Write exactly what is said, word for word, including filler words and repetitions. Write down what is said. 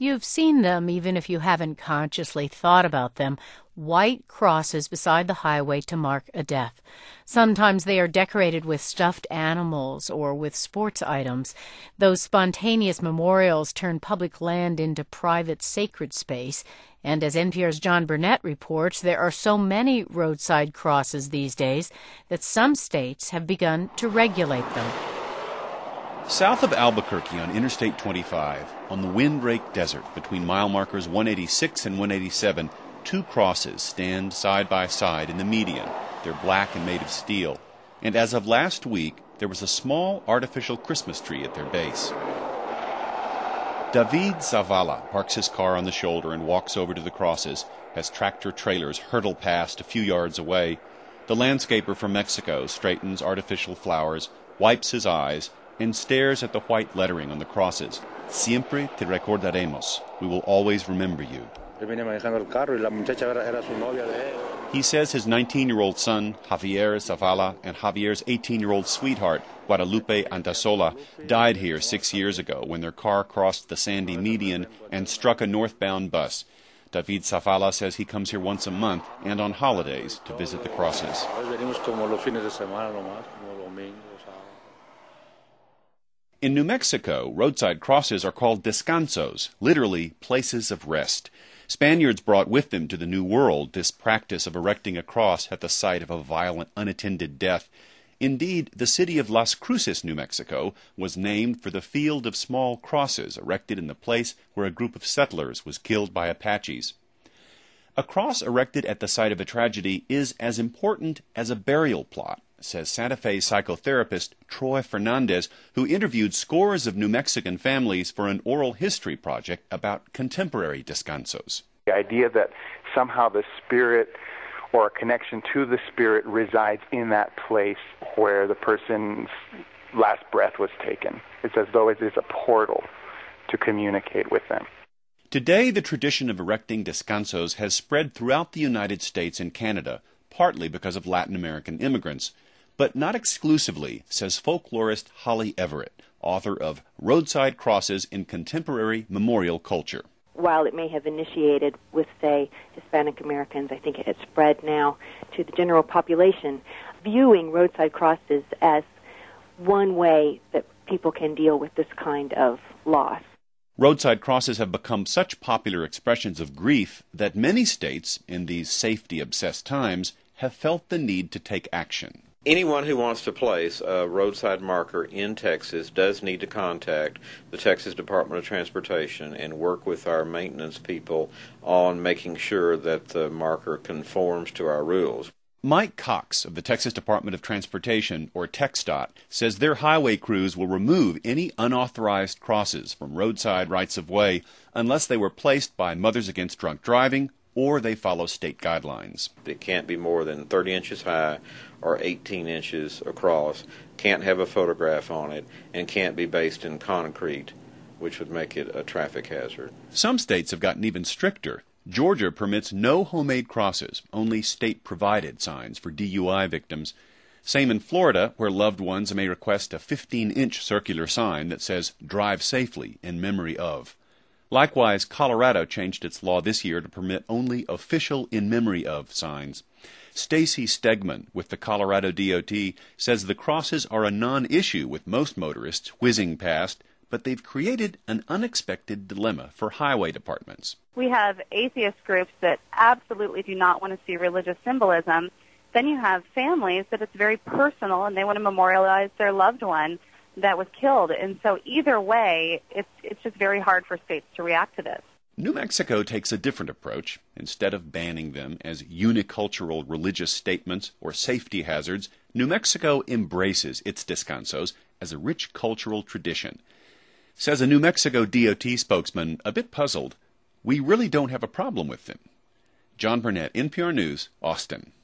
You've seen them even if you haven't consciously thought about them, white crosses beside the highway to mark a death. Sometimes they are decorated with stuffed animals or with sports items. Those spontaneous memorials turn public land into private sacred space. And as N P R's John Burnett reports, there are so many roadside crosses these days that some states have begun to regulate them. South of Albuquerque on Interstate twenty-five, on the Windbreak Desert between mile markers one eighty-six and one eighty-seven, two crosses stand side by side in the median. They're black and made of steel. And as of last week, there was a small artificial Christmas tree at their base. David Zavala parks his car on the shoulder and walks over to the crosses as tractor-trailers hurtle past a few yards away. The landscaper from Mexico straightens artificial flowers, wipes his eyes, and stares at the white lettering on the crosses. Siempre te recordaremos. We will always remember you. He says his nineteen-year-old son, Javier Zavala, and Javier's eighteen-year-old sweetheart, Guadalupe Andasola, died here six years ago when their car crossed the sandy median and struck a northbound bus. David Zavala says he comes here once a month and on holidays to visit the crosses. In New Mexico, roadside crosses are called descansos, literally places of rest. Spaniards brought with them to the New World this practice of erecting a cross at the site of a violent, unattended death. Indeed, the city of Las Cruces, New Mexico, was named for the field of small crosses erected in the place where a group of settlers was killed by Apaches. A cross erected at the site of a tragedy is as important as a burial plot, says Santa Fe psychotherapist Troy Fernandez, who interviewed scores of New Mexican families for an oral history project about contemporary descansos. The idea that somehow the spirit or a connection to the spirit resides in that place where the person's last breath was taken. It's as though it is a portal to communicate with them. Today, the tradition of erecting descansos has spread throughout the United States and Canada, partly because of Latin American immigrants, but not exclusively, says folklorist Holly Everett, author of Roadside Crosses in Contemporary Memorial Culture. While it may have initiated with, say, Hispanic Americans, I think it has spread now to the general population, viewing roadside crosses as one way that people can deal with this kind of loss. Roadside crosses have become such popular expressions of grief that many states, in these safety-obsessed times, have felt the need to take action. Anyone who wants to place a roadside marker in Texas does need to contact the Texas Department of Transportation and work with our maintenance people on making sure that the marker conforms to our rules. Mike Cox of the Texas Department of Transportation, or TxDOT, says their highway crews will remove any unauthorized crosses from roadside rights-of-way unless they were placed by Mothers Against Drunk Driving or they follow state guidelines. It can't be more than thirty inches high or eighteen inches across, can't have a photograph on it, and can't be based in concrete, which would make it a traffic hazard. Some states have gotten even stricter. Georgia permits no homemade crosses, only state-provided signs for D U I victims. Same in Florida, where loved ones may request a fifteen-inch circular sign that says, "Drive safely in memory of." Likewise, Colorado changed its law this year to permit only official in memory of signs. Stacy Stegman with the Colorado D O T says the crosses are a non-issue with most motorists whizzing past, but they've created an unexpected dilemma for highway departments. We have atheist groups that absolutely do not want to see religious symbolism. Then you have families that it's very personal and they want to memorialize their loved one that was killed. And so either way, it's it's just very hard for states to react to this. New Mexico takes a different approach. Instead of banning them as unicultural religious statements or safety hazards, New Mexico embraces its descansos as a rich cultural tradition. Says a New Mexico D O T spokesman, a bit puzzled, "We really don't have a problem with them." John Burnett, N P R News, Austin.